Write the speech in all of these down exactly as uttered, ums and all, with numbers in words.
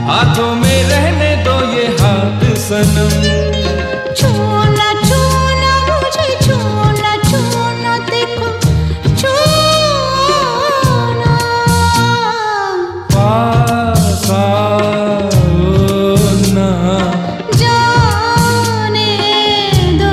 हाथों में रहने दो ये हाथ सनम। छूना छूना मुझे छूना छूना देखो छूना। पास आओ ना, जाने दो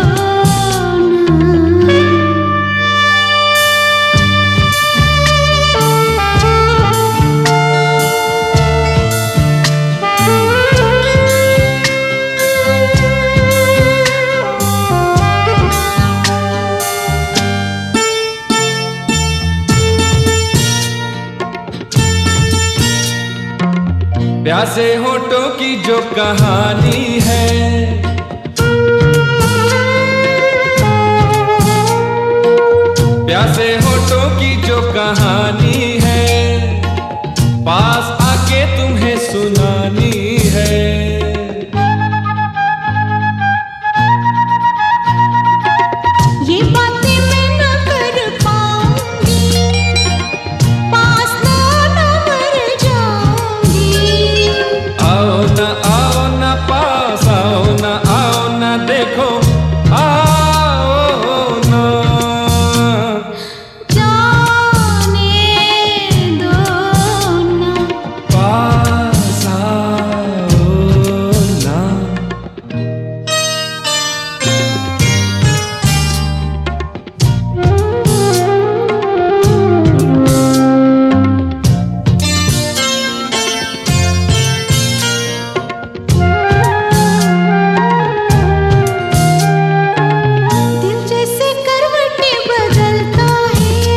प्यासे होठों की जो कहानी है, प्यासे होठों की जो कहानी है, पास आके तुम्हें सुनानी है। ये बातें मैं न कर पाऊंगी, पास ना ना मर जाऊंगी। आओ ना आओ ना पास आओ ना, आओ ना देखो आओ ना, जाने दो ना। पास आओ ना। दिल जैसे करवटें बदलता है,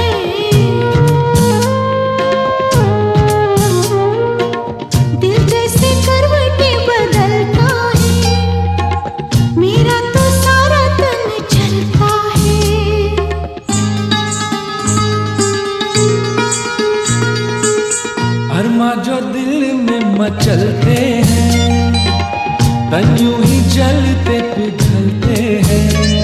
दिल जैसे करवटें बदलता है, मेरा तो सारा तन चलता है। अरमा जो दिल में मचलते हैं, तन यूं ही जलते पिघलते हैं।